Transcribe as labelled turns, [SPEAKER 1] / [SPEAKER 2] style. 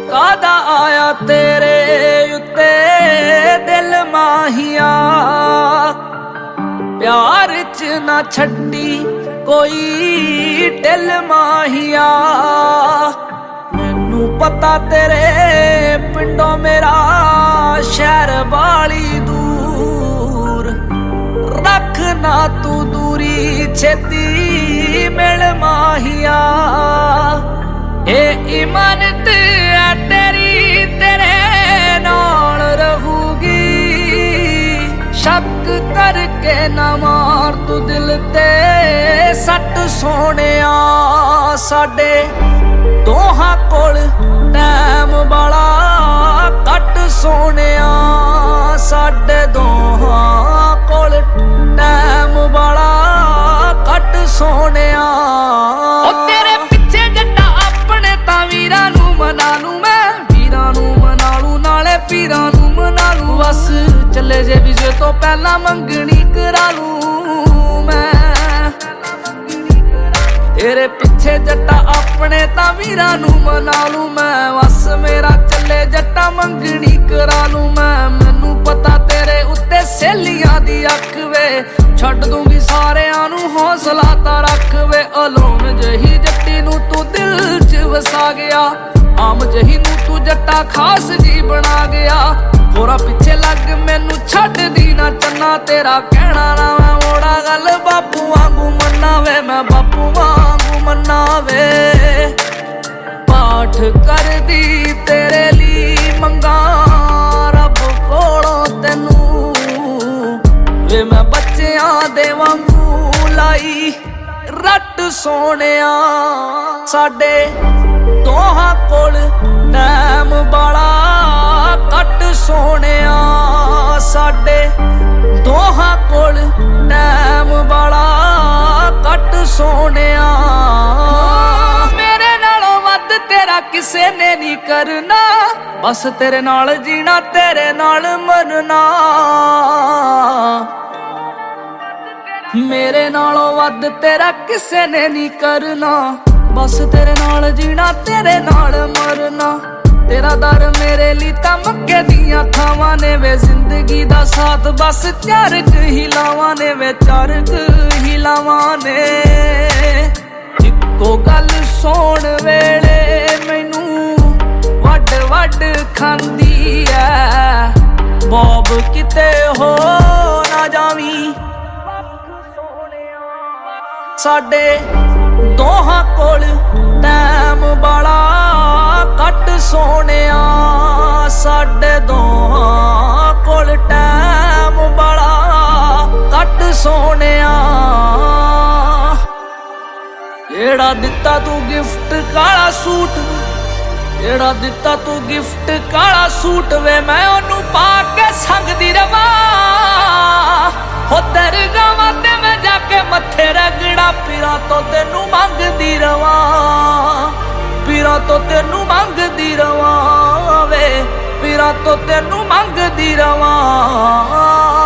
[SPEAKER 1] कादा आया तेरे उत्ते दिल माहिया प्यार च ना छड्डी कोई दिल माहिया मैनू पता तेरे पिंडों मेरा शहर वाली दूर रख ना तू दूरी छेती मिल माहिया ए इमानत है तेरी तेरे नाल रहूगी शक करके ना मार तू दिल ते सट सोहणिया साडे दोहां कोल टैम बड़ा घट सोहणिया साडे दोहां कोल टैम बड़ा घट सोहणिया तेरे पिछे जट्टा अपने तां वीरां नूं मना लूं मैं वीरां नूं मना लूं नाले पीरां नूं मना लूं बस चले जे विजे तो पहला मंगनी करा लूं मैं तेरे पिछे जट्टा अपने तां वीरां नूं मना लूं मैं बस मेरा चले जट्टा मंगनी करा लूं मैं मैनू पता तेरे उत्ते सहेलियां दी अख वे छड्ड दूंगी सारियां नूं हौसला तां रख वे अलोन जही जट्टी नूं तू दिल च वसा गया आम जही नूं तू जट्टा खास जी बना गया होरा पिछे लग मैनू छड्ड दी ना चन्ना तेरा कहना ना मैं मोड़ा गल बापू वांगू मन्ना वे मैं बापू वांगू मन्ना वे पाठ कर दी तेरे ली मंगा रब कोलों तेनू वे मैं बच्चियां दे वांगू लाई रट सोहणिया साडे दोहां कोल टैम बड़ा घट सोहणिया साडे दोहां कोल टैम बड़ा घट सोहणिया मेरे नालों वध तेरा किसे ने नहीं करना बस तेरे नाल जीना तेरे नाल मरना मेरे नालों वध तेरा किसे ने नहीं करना बस तेरे नाल जीना तेरे नाल मरना तेरा दर मेरे लिए तां मक्के दियां थावां ने वे जिंदगी दा साथ बस चार क हिलावां ने वे चार क हिलावां ने इक्को गल सोण वेले मैनू वड वड खांदी ऐ बॉब किते हो ना जावी साडे दोहां कोल टैम बड़ा घट सोहणिया साडे दोहां कोल टैम बड़ा घट सोहणिया जेड़ा दिता तू गिफ्ट काला सूट जेड़ा दिता तू गिफ्ट काला सूट वे मैं ओनू पा के संगदी रवां हो तेरे गावां ते मैं जाके मत्थे रगड़ा पीरां तो तेनू मंगदी रवां पीरां तो तेनू मंगदी रवां वे पीरां तो तेनू मंगदी रवां